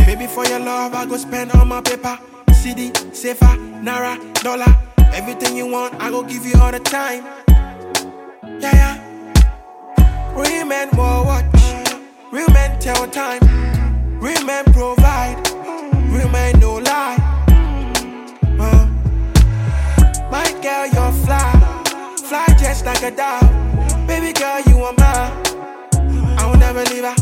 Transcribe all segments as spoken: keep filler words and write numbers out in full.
Baby, for your love, I go spend all my paper. C D, safer, naira, dollar. Everything you want, I go give you all the time. Yeah, yeah. Real men will watch. Real men tell time. Real men provide. Real men no lie. Uh. My girl, you're fly. Fly just like a dove. Baby girl, you are mine. I will never leave her.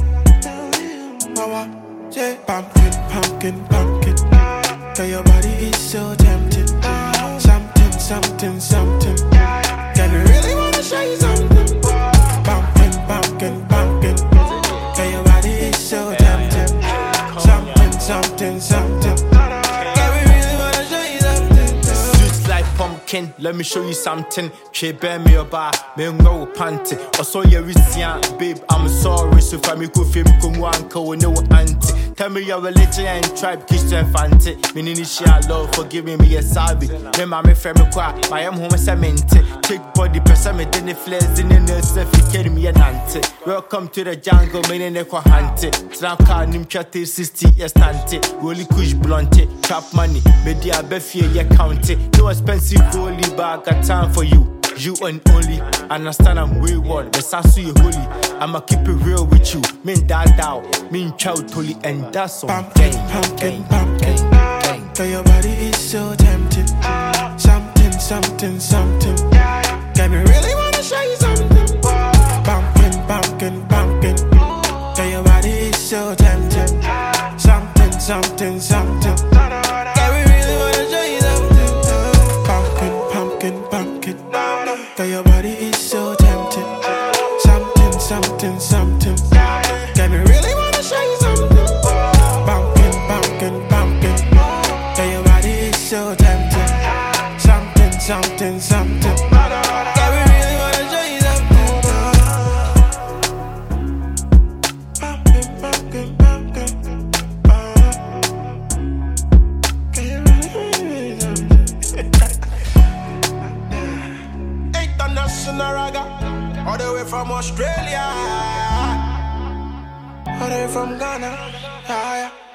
Mama, say pumpkin, pumpkin, pumpkin. Girl, your body is so tempting. Something, something, something. Can you really wanna show you something? Pumpkin, pumpkin, pumpkin. Girl, your body is so tempting. Something, something, something. Can we really wanna show you something? Sweet like pumpkin, let me show you something. She bear me a bar, me no panty. Or so you receive, babe, I'm sorry. So for me, go film, come one, go no auntie. Tell me your religion and tribe, Christian fancy. Meaning share love, forgiving me a savvy. Me mommy friend me qua, my am home cement. Take body, person me then the flares in the nurse, if you carry me a nante. Welcome to the jungle, meaning the qua hunted. Snap car, nim chatty, sixty years tante. Rolly kush blunted, trap money, media befia, ya county. No expensive holy bag, got time for you. You and only, understand I'm wayward, the sasu you holy. I'ma keep it real with you. Mean that down, mean child totally, and that's all. Pumpkin, pumpkin, pumpkin. Girl, your body is so tempting. Something, something, something. Can we really wanna show you something? Pumpkin, pumpkin, pumpkin. Girl, your body is so tempting. Something, something, something. Can we really wanna show you something? Pumpkin, pumpkin, pumpkin. Girl, your body is so tempting. Something, something, something. Can we really wanna show you something? Pumpkin, pumpkin, pumpkin. Girl, your body is so tempting. Something, something, something. Can we really wanna show you something? Pumpkin, pumpkin, pumpkin. Can you really, really something? International raga, all the way from Australia, all the way from Ghana. Yeah, yeah.